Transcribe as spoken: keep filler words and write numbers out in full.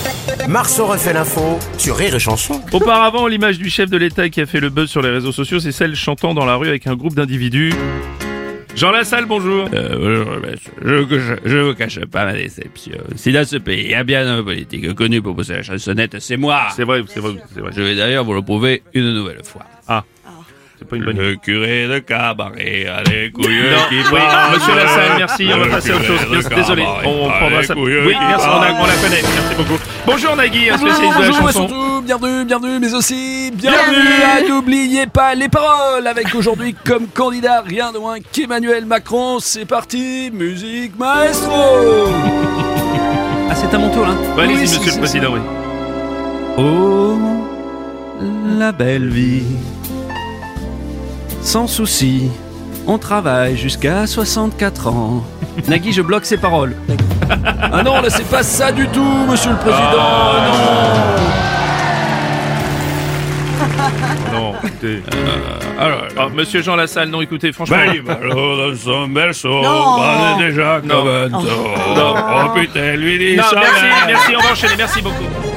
Marceau refait l'info sur Rire et Chanson. Auparavant, l'image du chef de l'État qui a fait le buzz sur les réseaux sociaux, c'est celle chantant dans la rue avec un groupe d'individus. Jean Lassalle, bonjour. Euh, je, je, je vous cache pas ma déception. Si dans ce pays il y a bien un homme politique connu pour pousser la chansonnette, c'est moi. C'est vrai, c'est vrai, c'est vrai. Je vais d'ailleurs vous le prouver une nouvelle fois. Ah, c'est pas une bonne idée. Le curé de cabaret a les couilles Non, qui oui, parlent. monsieur Lassalle, merci, on va passer à autre chose. Le Désolé, cabaret on a prendra les ça. couilles Oui, qui merci, on, a- parlent. on la connaît, merci beaucoup. Bonjour Nagui, un spécialiste de la Bonjour et chanson. surtout, bienvenue, bienvenue, mais aussi bienvenue à N'oubliez pas les paroles, avec aujourd'hui comme candidat rien de moins qu'Emmanuel Macron. C'est parti, musique maestro. Ah, c'est à mon tour là. Ouais, allez-y, Oui, monsieur c'est- le c'est président, oui. ça. Oh, la belle vie, sans souci, on travaille jusqu'à soixante-quatre ans. Nagui, je bloque ses paroles. Ah non, là c'est pas ça du tout, monsieur le président. Non, écoutez. Alors, Ah, monsieur Jean Lassalle, non, écoutez, franchement. ben, alors, dans son berceau, Non. on est déjà Non. comme un taureau. Non. Oh putain, lui dit Non, ça. merci, là. merci, on va enchaîner, merci beaucoup.